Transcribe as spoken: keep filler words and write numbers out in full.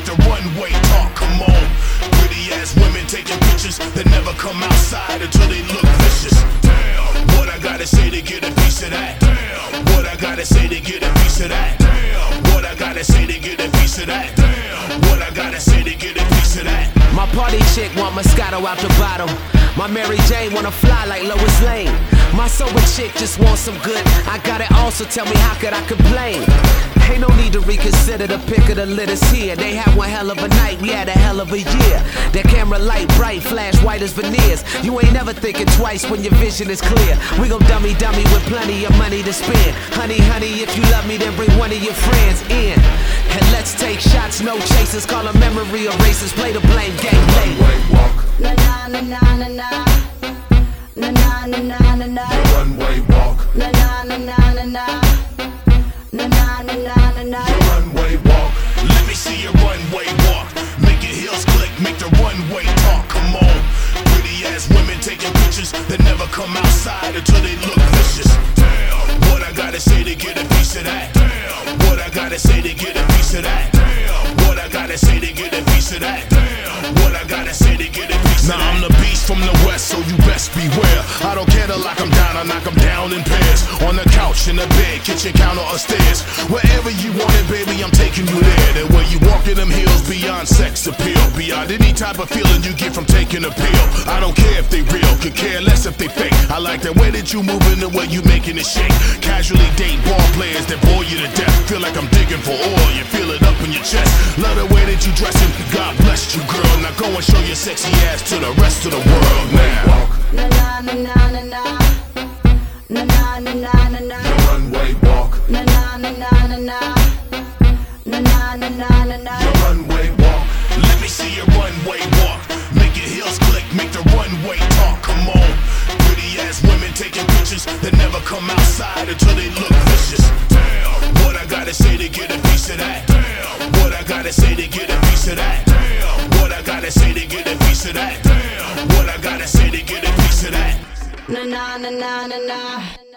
make the runway talk. Come on, pretty ass women taking pictures that never come outside until they look vicious. Damn, what I gotta say to get a piece of that? Damn, what I gotta say to get a piece of that? Damn, what I gotta say to get a piece of that? Damn, what I gotta say to get a piece of that? My party chick want Moscato out the bottle. My Mary Jane wanna fly like Lois Lane. My sober chick just wants some good. I got it all, so tell me how could I complain? Ain't no need to reconsider, the pick of the litters here. They had one hell of a night, we had a hell of a year. That camera light bright, flash white as veneers. You ain't never thinking twice when your vision is clear. We gon' dummy dummy with plenty of money to spend. Honey, honey, if you love me, then bring one of your friends in. And let's take shots, no chasers. Call them memory erasers, play the blame game later. Runway walk, Na na na na na na. Na na na na na na. runway walk, Na na na na na na. Na na na na na na. runway walk. Let me see your runway walk. Make your heels click, make the runway talk. Come on, pretty ass women taking pictures that never come outside until they look vicious. Damn, what I gotta say to get a piece of that? Damn, what I gotta say to get a piece of that? Damn, what I gotta say to get a piece of that? Damn, what I gotta say to get a piece of that? Now I'm the beast from the west, so you best beware. I don't care to lock 'em down, I knock 'em down in pairs. On the couch, in the bed, kitchen counter, or stairs. Wherever you want it, baby, I'm taking you there. And where you walk in them hills, beyond sex appeal, beyond any type of feeling you get from taking a pill. I don't care if they real, could care less if they fake. I like the way that you moving, the way you making it shake. Casually date ball players that bore you to death. Feel like I'm digging for oil, you feel it up in your chest. Love the way that you dressing, God bless you, girl. Now go and show your sexy ass to the rest of the world now. Na na na na na na. Na na na na na na. Runway walk, Na na na na na na. Na na na na na na. runway walk. Let me see your runway walk. Make your heels click, make the runway talk. Come on, pretty ass women taking pictures that never come outside until they look vicious. Damn, what I gotta say to get a piece of that? Damn, what I gotta say to get a piece of that? Damn, what I gotta say to get a piece of that? Damn, what I gotta say to get a piece of that? Na na na na na na.